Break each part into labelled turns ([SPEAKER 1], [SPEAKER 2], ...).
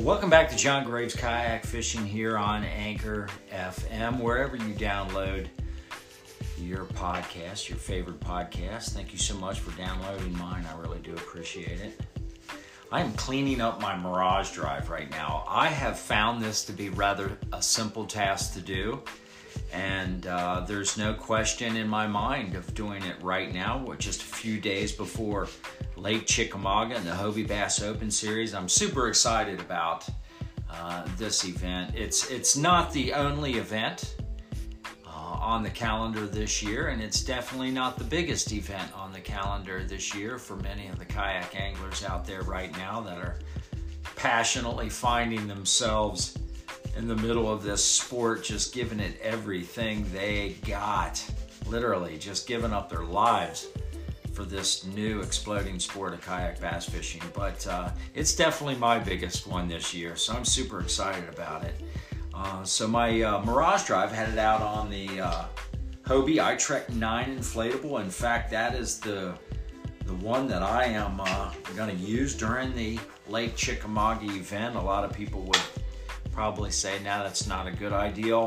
[SPEAKER 1] Welcome back to John Graves Kayak Fishing here on Anchor FM, wherever you download your podcast, your favorite podcast. Thank you so much for downloading mine. I really do appreciate it. I am cleaning up my Mirage drive right now. I have found this to be rather a simple task to do, and there's no question in my mind of doing it right now. We're just a few days before Lake Chickamauga and the Hobie Bass Open Series. I'm super excited about this event. It's not the only event on the calendar this year, and it's definitely not the biggest event on the calendar this year for many of the kayak anglers out there right now that are passionately finding themselves in the middle of this sport, just giving it everything they got, literally just giving up their lives for this new exploding sport of kayak bass fishing. But it's definitely my biggest one this year, so I'm super excited about it. So my Mirage drive headed out on the Hobie iTrek 9 inflatable. In fact, that is the one that I am going to use during the Lake Chickamauga event. A lot of people would probably say, "Now that's not a good idea."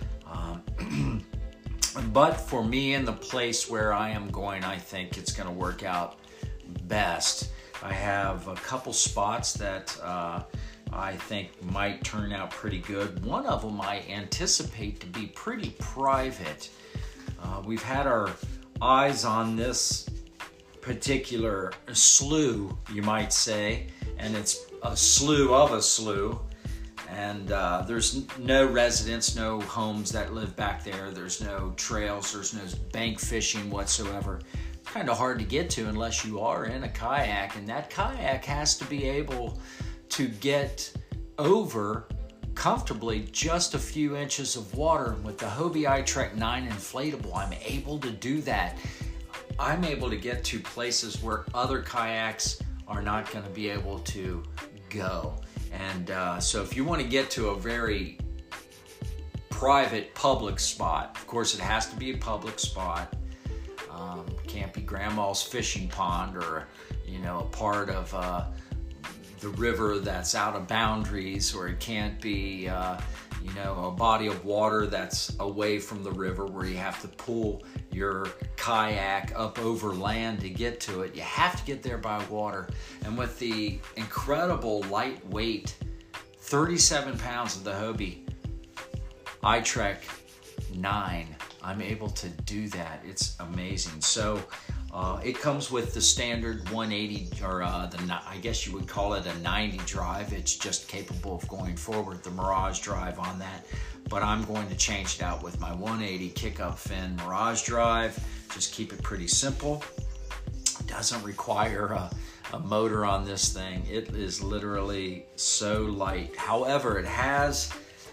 [SPEAKER 1] But for me and the place where I am going, I think it's going to work out best. I have a couple spots that I think might turn out pretty good. One of them I anticipate to be pretty private. We've had our eyes on this particular slough, you might say, and it's a slough of a slough. And there's no residents, no homes that live back there. There's no trails, there's no bank fishing whatsoever. Kind of hard to get to unless you are in a kayak, and that kayak has to be able to get over comfortably just a few inches of water. And with the Hobie iTrek 9 inflatable, I'm able to do that. I'm able to get to places where other kayaks are not going to be able to go. And so if you want to get to a very private public spot, of course it has to be a public spot. Can't be grandma's fishing pond or, a part of the river that's out of boundaries, or it can't be, a body of water that's away from the river where you have to pull your kayak up over land to get to it. You have to get there by water. And with the incredible lightweight 37 pounds of the Hobie iTrek 9, I'm able to do that. It's amazing. So it comes with the standard 180, or I guess you would call it a 90 drive. It's just capable of going forward, the Mirage drive on that. But I'm going to change it out with my 180 kick-up fin Mirage drive. Just keep it pretty simple. It doesn't require a motor on this thing. It is literally so light. However, it has,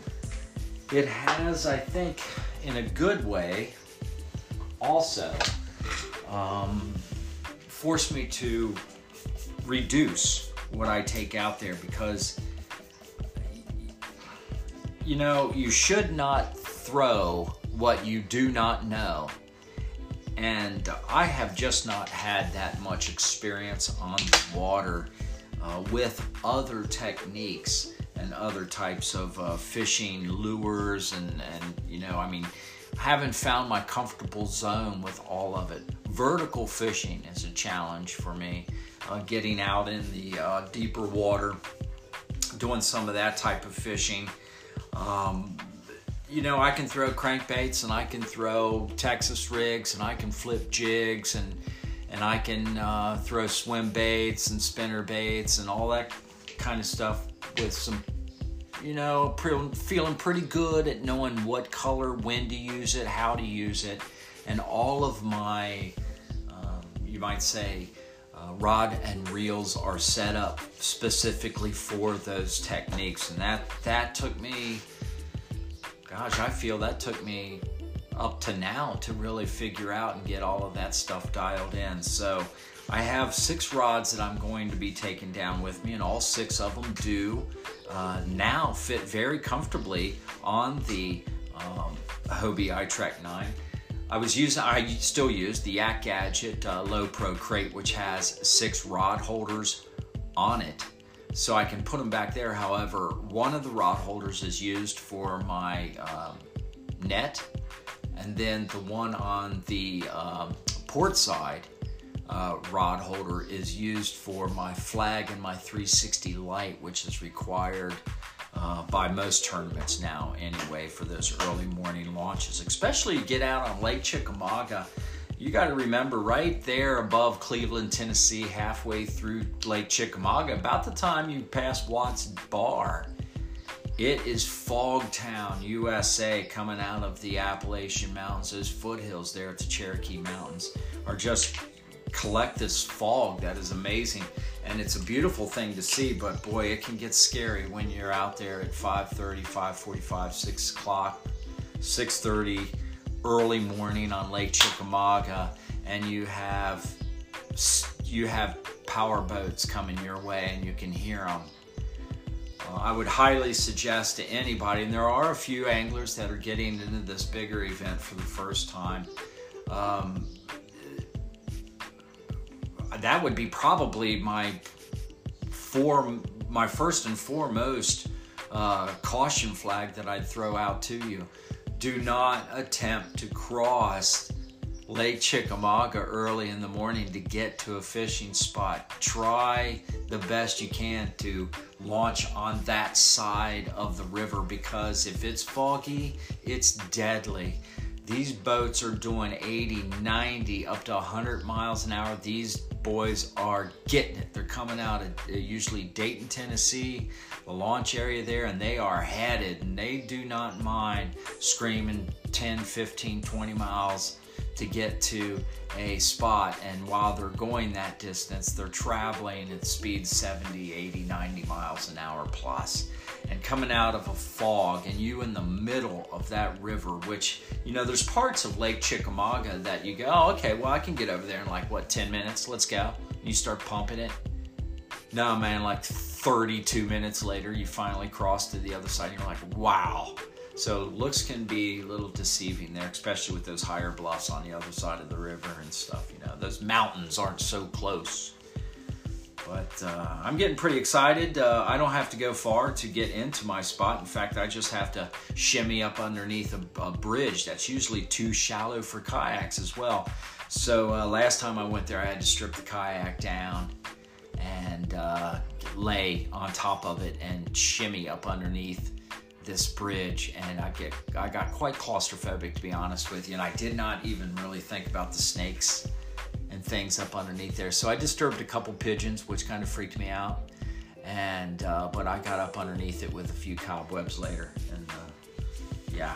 [SPEAKER 1] I think, in a good way, also forced me to reduce what I take out there, because you should not throw what you do not know. And I have just not had that much experience on the water with other techniques and other types of fishing lures and I haven't found my comfortable zone with all of it. Vertical fishing is a challenge for me. Getting out in the deeper water, doing some of that type of fishing. I can throw crankbaits, and I can throw Texas rigs, and I can flip jigs, and I can throw swim baits and spinner baits and all that kind of stuff with some, feeling pretty good at knowing what color, when to use it, how to use it, and all of my, you might say, rod and reels are set up specifically for those techniques. And that took me, I feel that took me up to now to really figure out and get all of that stuff dialed in. So I have 6 rods that I'm going to be taking down with me, and all 6 of them do now fit very comfortably on the Hobie iTrek 9. I still use the Yak Gadget Low Pro crate, which has 6 rod holders on it. so I can put them back there. However, one of the rod holders is used for my net, and then the one on the port side rod holder is used for my flag and my 360 light, which is required by most tournaments now anyway for those early morning launches. Especially you get out on Lake Chickamauga, you got to remember right there above Cleveland, Tennessee, halfway through Lake Chickamauga, about the time you pass Watts Bar, it is Fogtown, USA, coming out of the Appalachian Mountains. Those foothills there at the Cherokee Mountains are just collect this fog that is amazing, and it's a beautiful thing to see, but boy, it can get scary when you're out there at 5:30, 5:45, 6 o'clock, 6:30 early morning on Lake Chickamauga, and you have power boats coming your way and you can hear them. I would highly suggest to anybody, and there are a few anglers that are getting into this bigger event for the first time, that would be probably my first and foremost caution flag that I'd throw out to you. Do not attempt to cross Lake Chickamauga early in the morning to get to a fishing spot. Try the best you can to launch on that side of the river, because if it's foggy, it's deadly. These boats are doing 80, 90, up to 100 miles an hour. These boys are getting it. They're coming out of usually Dayton, Tennessee, the launch area there, and they are headed, and they do not mind screaming 10, 15, 20 miles to get to a spot. And while they're going that distance, they're traveling at speeds 70, 80, 90 miles an hour plus. And coming out of a fog, and you in the middle of that river, which, you know, there's parts of Lake Chickamauga that you go, oh, okay, well, I can get over there in like, what, 10 minutes? Let's go. And you start pumping it. No, man, like 32 minutes later, you finally cross to the other side, and you're like, wow. So looks can be a little deceiving there, especially with those higher bluffs on the other side of the river and stuff. You know, those mountains aren't so close. But I'm getting pretty excited. I don't have to go far to get into my spot. In fact, I just have to shimmy up underneath a bridge that's usually too shallow for kayaks as well. So last time I went there, I had to strip the kayak down and lay on top of it and shimmy up underneath this bridge, and I got quite claustrophobic, to be honest with you, and I did not even really think about the snakes and things up underneath there. So I disturbed a couple pigeons, which kind of freaked me out, and but I got up underneath it with a few cobwebs later, and yeah.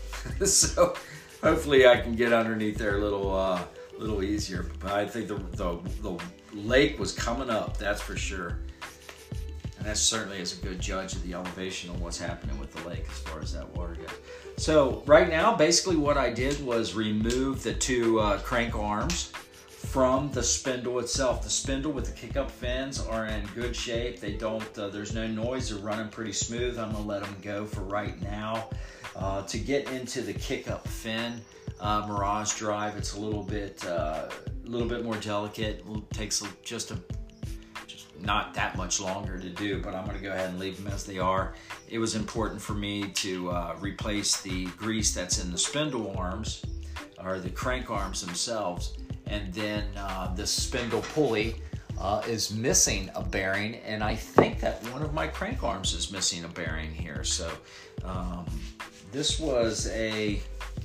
[SPEAKER 1] So hopefully I can get underneath there a little easier. But I think the lake was coming up, that's for sure. And that certainly is a good judge of the elevation of what's happening with the lake as far as that water goes. So right now, basically what I did was remove the two crank arms from the spindle itself. The spindle with the kick-up fins are in good shape. They don't, there's no noise. They're running pretty smooth. I'm gonna let them go for right now. To get into the kick-up fin Mirage Drive, it's a little bit more delicate. It takes just not that much longer to do, but I'm going to go ahead and leave them as they are. It was important for me to replace the grease that's in the spindle arms, or the crank arms themselves, and then the spindle pulley is missing a bearing, and I think that one of my crank arms is missing a bearing here. So this was a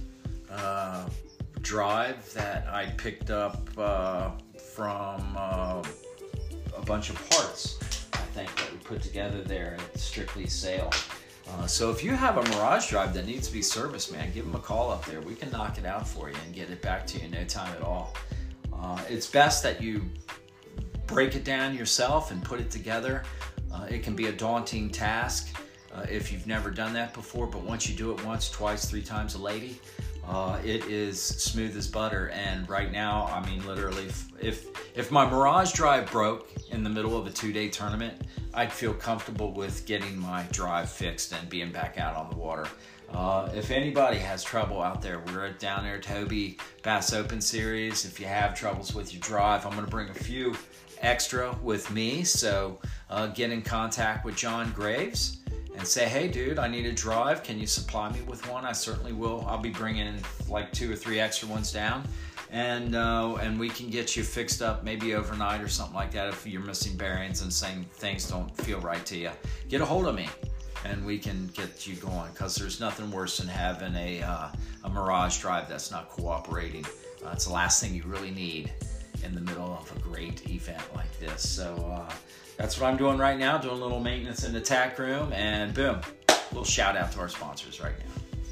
[SPEAKER 1] drive that I picked up from a bunch of parts, I think, that we put together there at Strictly Sail. So if you have a Mirage Drive that needs to be serviced, man, give them a call up there. We can knock it out for you and get it back to you in no time at all. It's best that you break it down yourself and put it together. It can be a daunting task if you've never done that before, but once you do it once, twice, 3 times a lady, it is smooth as butter. And right now, I mean, literally, if my Mirage Drive broke in the middle of a 2-day tournament, I'd feel comfortable with getting my drive fixed and being back out on the water. If anybody has trouble out there, we're down there at Hobie Bass Open Series. If you have troubles with your drive, I'm going to bring a few extra with me, so get in contact with John Graves and say, hey, dude, I need a drive. Can you supply me with one? I certainly will. I'll be bringing like 2 or 3 extra ones down. And we can get you fixed up maybe overnight or something like that if you're missing bearings and saying things don't feel right to you. Get a hold of me and we can get you going, because there's nothing worse than having a Mirage drive that's not cooperating. It's the last thing you really need in the middle of a great event like this. So that's what I'm doing right now, doing a little maintenance in the tack room, and boom, a little shout out to our sponsors right now.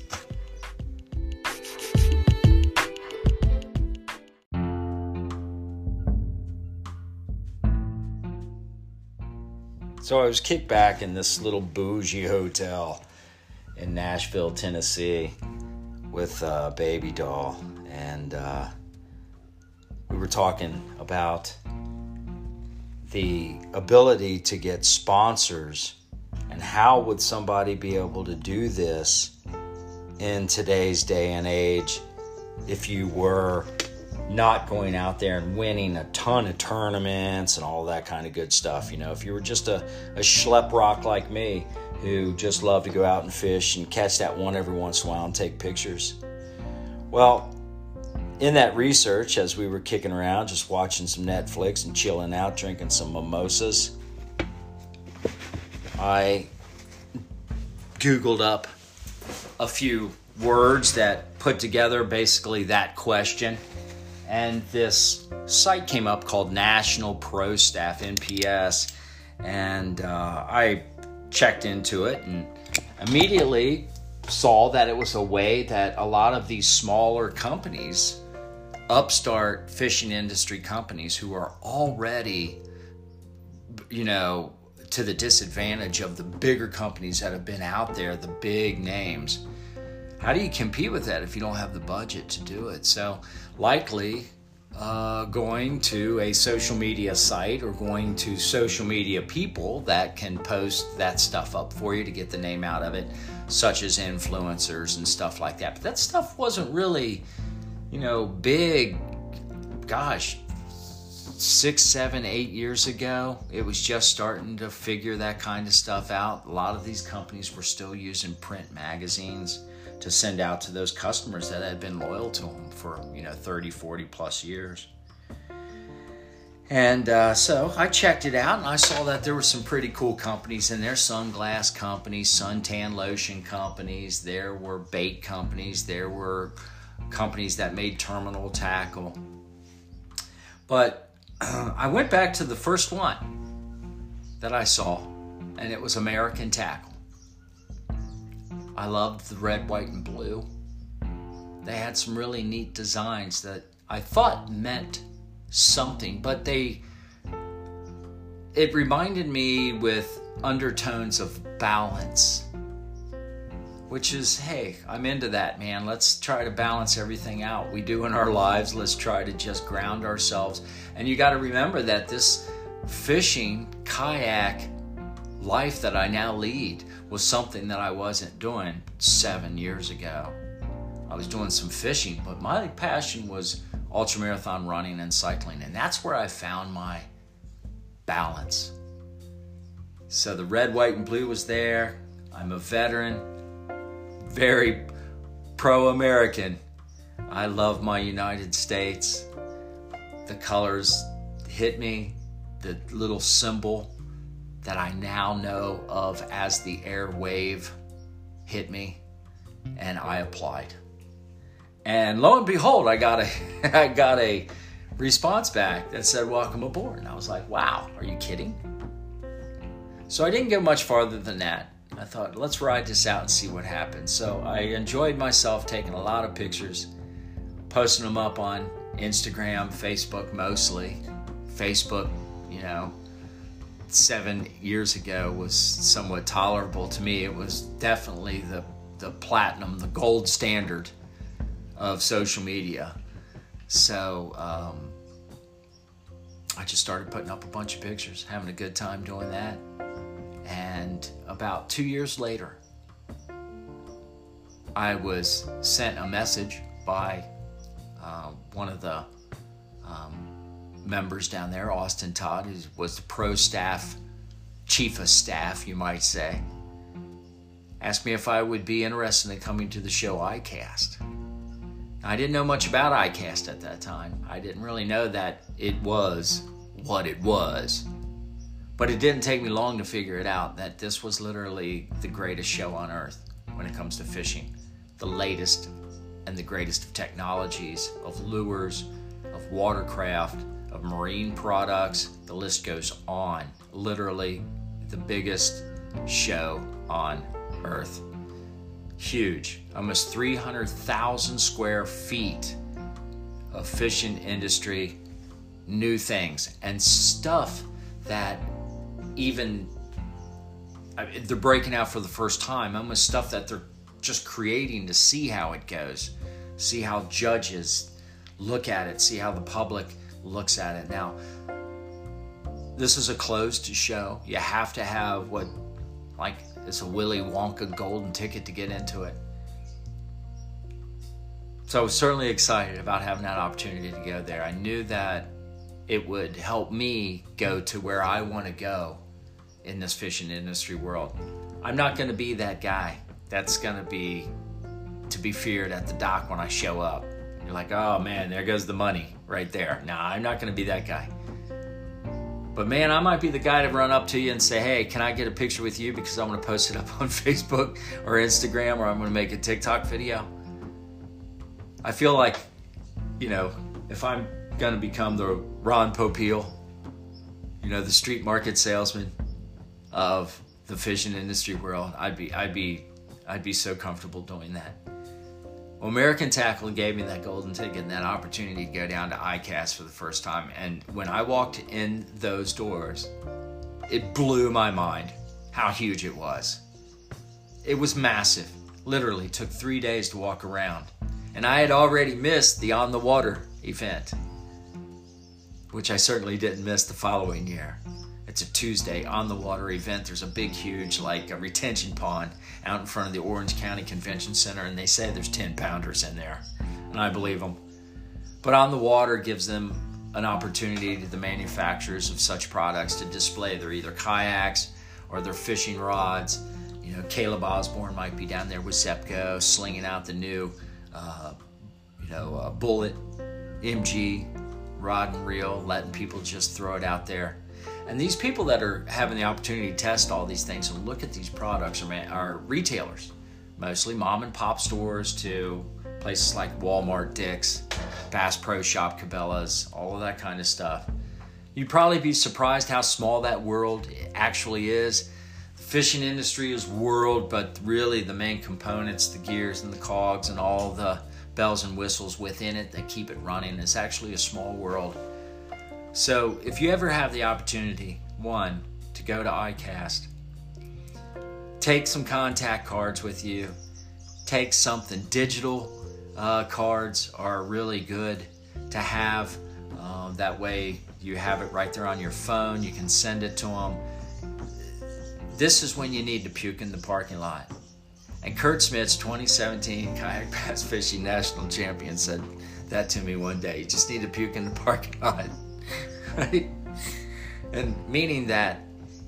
[SPEAKER 1] So I was kicked back in this little bougie hotel in Nashville, Tennessee with a baby doll. And we were talking about the ability to get sponsors and how would somebody be able to do this in today's day and age if you were not going out there and winning a ton of tournaments and all that kind of good stuff. You know, if you were just a schlep rock like me who just loved to go out and fish and catch that one every once in a while and take pictures. Well, in that research, as we were kicking around, just watching some Netflix and chilling out, drinking some mimosas, I Googled up a few words that put together basically that question. And this site came up called National Pro Staff, NPS, and I checked into it and immediately saw that it was a way that a lot of these smaller companies, upstart fishing industry companies who are already, you know, to the disadvantage of the bigger companies that have been out there, the big names. How do you compete with that if you don't have the budget to do it? So likely going to a social media site or going to social media people that can post that stuff up for you to get the name out of it, such as influencers and stuff like that. But that stuff wasn't really, you know, big, gosh, 6, 7, 8 years ago. It was just starting to figure that kind of stuff out. A lot of these companies were still using print magazines to send out to those customers that had been loyal to them for, 30, 40 plus years. And so I checked it out, and I saw that there were some pretty cool companies in there. Sunglass companies, suntan lotion companies, there were bait companies, there were companies that made terminal tackle. But I went back to the first one that I saw, and it was American Tackle. I loved the red, white, and blue. They had some really neat designs that I thought meant something, but it reminded me with undertones of balance, which is, hey, I'm into that, man. Let's try to balance everything out we do in our lives. Let's try to just ground ourselves. And you got to remember that this fishing kayak life that I now lead was something that I wasn't doing 7 years ago. I was doing some fishing, but my passion was ultramarathon running and cycling, and that's where I found my balance. So the red, white, and blue was there. I'm a veteran, very pro-American. I love my United States. The colors hit me, the little symbol that I now know of as the air wave hit me, and I applied. And lo and behold, I got a response back that said, welcome aboard. And I was like, wow, are you kidding? So I didn't go much farther than that. I thought, let's ride this out and see what happens. So I enjoyed myself taking a lot of pictures, posting them up on Instagram, Facebook mostly. Facebook, 7 years ago was somewhat tolerable to me. It was definitely the platinum, the gold standard of social media. So I just started putting up a bunch of pictures, having a good time doing that. And about 2 years later, I was sent a message by one of the members down there, Austin Todd, who was the pro staff chief of staff, you might say, asked me if I would be interested in coming to the show ICAST. I didn't know much about ICAST at that time. I didn't really know that it was what it was. But it didn't take me long to figure it out, that this was literally the greatest show on earth when it comes to fishing. The latest and the greatest of technologies, of lures, of watercraft, of marine products. The list goes on. Literally the biggest show on earth. Huge. Almost 300,000 square feet of fishing industry, new things, and stuff that even they're breaking out for the first time. Almost stuff that they're just creating to see how it goes, see how judges look at it, see how the public looks at it. Now, this is a closed show. You have to have it's a Willy Wonka golden ticket to get into it. So I was certainly excited about having that opportunity to go there. I knew that it would help me go to where I want to go in this fishing industry world. I'm not going to be that guy that's going to be feared at the dock when I show up. You're like, oh man, there goes the money right there. No, I'm not going to be that guy. But man, I might be the guy to run up to you and say, hey, can I get a picture with you because I'm going to post it up on Facebook or Instagram, or I'm going to make a TikTok video. I feel like, if I'm going to become the Ron Popeil, the street market salesman of the fishing industry world, I'd be so comfortable doing that. Well, American Tackle gave me that golden ticket and that opportunity to go down to ICAST for the first time. And when I walked in those doors, it blew my mind how huge it was. It was massive. Literally took 3 days to walk around. And I had already missed the On the Water event, which I certainly didn't miss the following year. It's a Tuesday On the Water event. There's a big, huge, a retention pond out in front of the Orange County Convention Center, and they say there's 10-pounders in there, and I believe them. But On the Water gives them an opportunity to the manufacturers of such products to display their either kayaks or their fishing rods. Caleb Osborne might be down there with Zepco slinging out the new, Bullet MG rod and reel, letting people just throw it out there. And these people that are having the opportunity to test all these things and look at these products are retailers, mostly mom and pop stores to places like Walmart, Dick's, Bass Pro Shop, Cabela's, all of that kind of stuff. You'd probably be surprised how small that world actually is. The fishing industry is world, but really the main components, the gears and the cogs and all the bells and whistles within it that keep it running, is actually a small world. So if you ever have the opportunity, one, to go to ICAST, take some contact cards with you, take something. Digital cards are really good to have. That way you have it right there on your phone. You can send it to them. This is when you need to puke in the parking lot. And Kurt Smith's 2017 Kayak Bass Fishing National Champion said that to me one day. You just need to puke in the parking lot. Right? And meaning that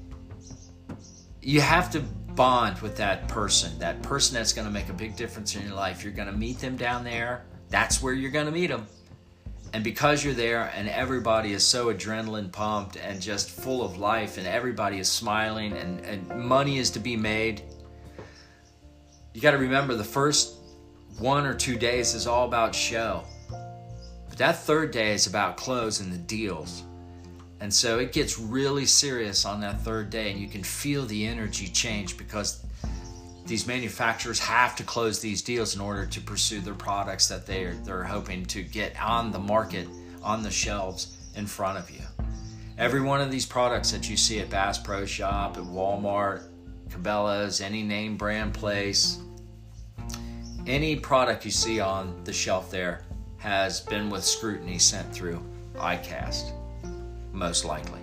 [SPEAKER 1] you have to bond with that person that's going to make a big difference in your life. You're going to meet them down there. That's where you're going to meet them. And because you're there and everybody is so adrenaline pumped and just full of life and everybody is smiling and money is to be made, you got to remember the first 1 or 2 days is all about show. But that third day is about closing the deals. And so it gets really serious on that third day, and you can feel the energy change because these manufacturers have to close these deals in order to pursue their products that they're hoping to get on the market, on the shelves in front of you. Every one of these products that you see at Bass Pro Shop, at Walmart, Cabela's, any name brand place, any product you see on the shelf there has been with scrutiny sent through ICAST. Most likely.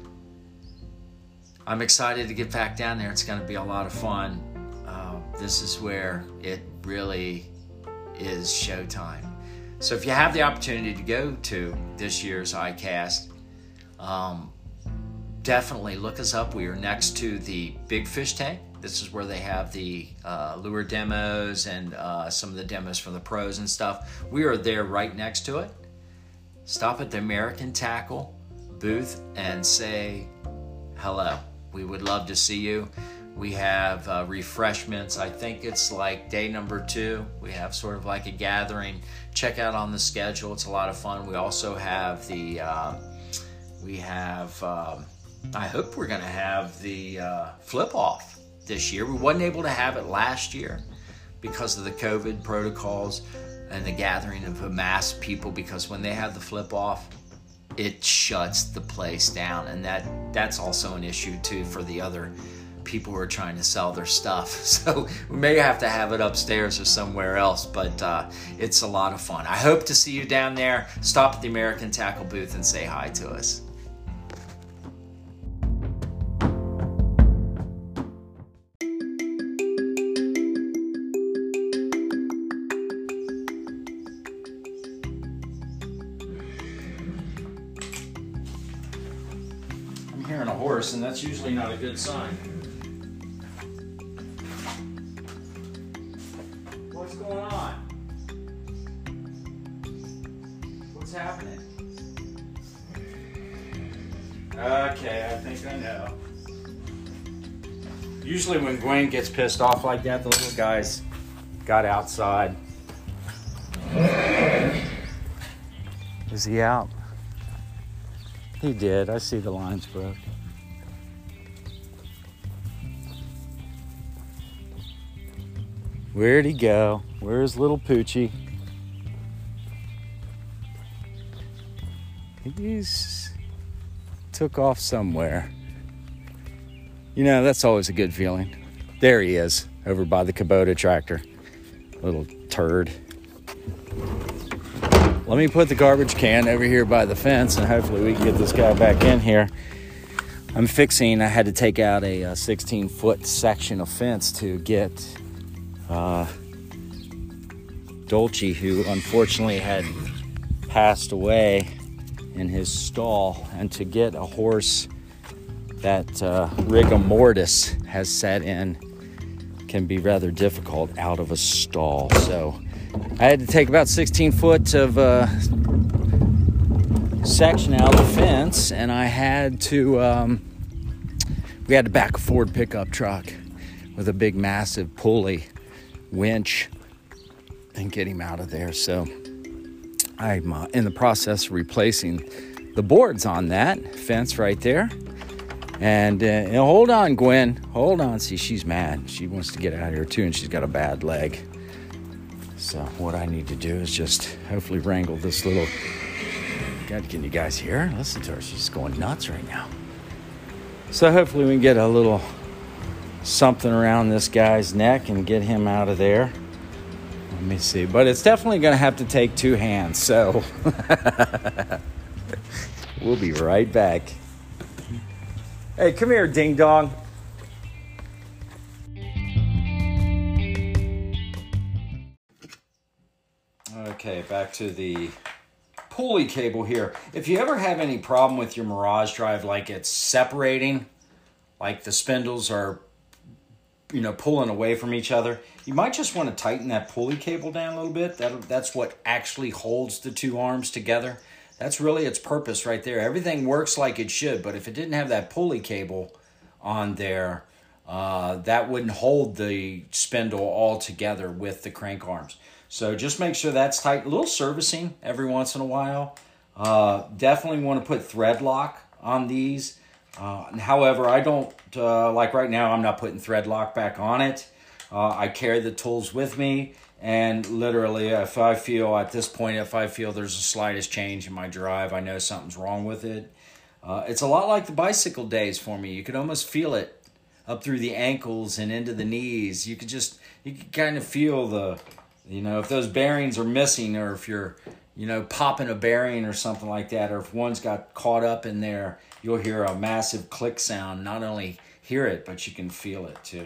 [SPEAKER 1] I'm excited to get back down there. It's going to be a lot of fun. This is where it really is showtime. So if you have the opportunity to go to this year's ICAST, definitely look us up. We are next to the Big Fish Tank. This is where they have the lure demos and some of the demos for the pros and stuff. We are there right next to it. Stop at the American Tackle booth and say hello. We would love to see you. We have refreshments. I think it's like day number 2. We have sort of like a gathering. Check out on the schedule. It's a lot of fun. We also have the, I hope we're going to have the flip off this year. We wasn't able to have it last year because of the COVID protocols and the gathering of a mass people, because when they have the flip off, it shuts the place down, and that's also an issue too for the other people who are trying to sell their stuff. So we may have to have it upstairs or somewhere else, but it's a lot of fun. I hope to see you down there. Stop at the American Tackle booth and say hi to us. I'm hearing a horse, and that's usually not a good sign. What's going on? What's happening? Okay, I think I know. Usually when Gwen gets pissed off like that, the little guys got outside. Is he out? He did. I see the lines broke. Where'd he go? Where's little Poochie? He's took off somewhere. You know, that's always a good feeling. There he is, over by the Kubota tractor. Little turd. Let me put the garbage can over here by the fence, and hopefully we can get this guy back in here. I had to take out a 16-foot section of fence to get Dolce, who unfortunately had passed away in his stall, and to get a horse that rigor mortis has set in can be rather difficult out of a stall. So I had to take about 16 foot of section out of the fence, and I had to we had to back a Ford pickup truck with a big massive pulley winch and get him out of there. So I'm in the process of replacing the boards on that fence right there. And hold on, Gwen, hold on. See, she's mad. She wants to get out of here too, and she's got a bad leg. So what I need to do is just hopefully wrangle this little... God, can you guys hear her? Listen to her. She's going nuts right now. So hopefully we can get a little something around this guy's neck and get him out of there. Let me see. But it's definitely going to have to take 2 hands. So we'll be right back. Hey, come here, ding dong. Okay, back to the pulley cable here. If you ever have any problem with your Mirage Drive, like it's separating, like the spindles are, pulling away from each other, you might just want to tighten that pulley cable down a little bit. That's what actually holds the 2 arms together. That's really its purpose right there. Everything works like it should, but if it didn't have that pulley cable on there, that wouldn't hold the spindle all together with the crank arms. So just make sure that's tight. A little servicing every once in a while. Definitely want to put thread lock on these. However, I don't, like right now, I'm not putting thread lock back on it. I carry the tools with me. And literally, if I feel there's the slightest change in my drive, I know something's wrong with it. It's a lot like the bicycle days for me. You could almost feel it up through the ankles and into the knees. You could kind of feel if those bearings are missing, or if you're, popping a bearing or something like that, or if one's got caught up in there, you'll hear a massive click sound. Not only hear it, but you can feel it too.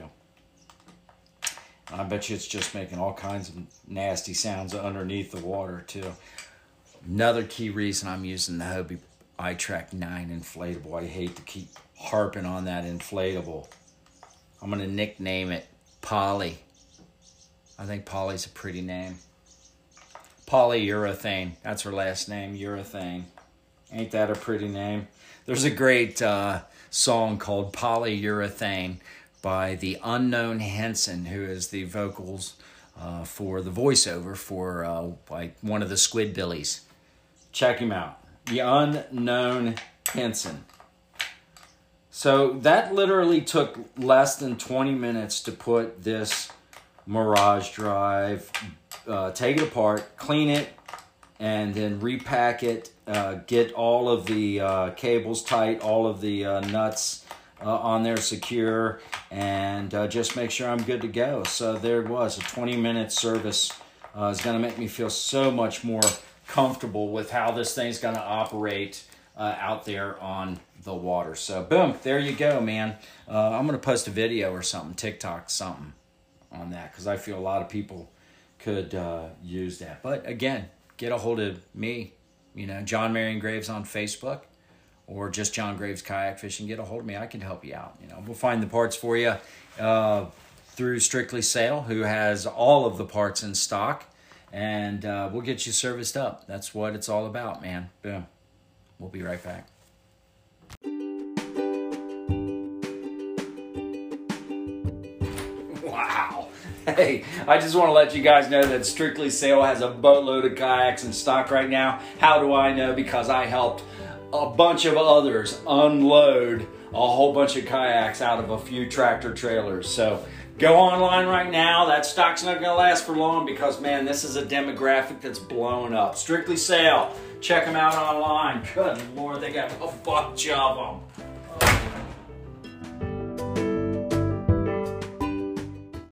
[SPEAKER 1] I bet you it's just making all kinds of nasty sounds underneath the water too. Another key reason I'm using the Hobie iTrack 9 inflatable. I hate to keep harping on that inflatable. I'm going to nickname it Polly. I think Polly's a pretty name. Polyurethane. That's her last name, Urethane. Ain't that a pretty name? There's a great song called Polyurethane by the Unknown Henson, who is the vocals for the voiceover for like one of the Squidbillies. Check him out. The Unknown Henson. So that literally took less than 20 minutes to put this Mirage drive, take it apart, clean it, and then repack it, get all of the cables tight, all of the nuts on there secure, and just make sure I'm good to go. So there it was. A 20-minute service is going to make me feel so much more comfortable with how this thing's going to operate out there on the water. So boom, there you go, man. I'm going to post a video or something, TikTok, something on that, because I feel a lot of people could use that. But again, get a hold of me, you know, John Marion Graves on Facebook, or just John Graves Kayak Fishing. Get a hold of me. I can help you out. You know, we'll find the parts for you through Strictly Sail, who has all of the parts in stock, and we'll get you serviced up. That's what it's all about, man. Boom. We'll be right back. Wow. Hey, I just want to let you guys know that Strictly Sail has a boatload of kayaks in stock right now. How do I know? Because I helped a bunch of others unload a whole bunch of kayaks out of a few tractor trailers. So go online right now. That stock's not going to last for long because, man, this is a demographic that's blowing up. Strictly Sail. Check them out online. Good Lord, they got a bunch of them.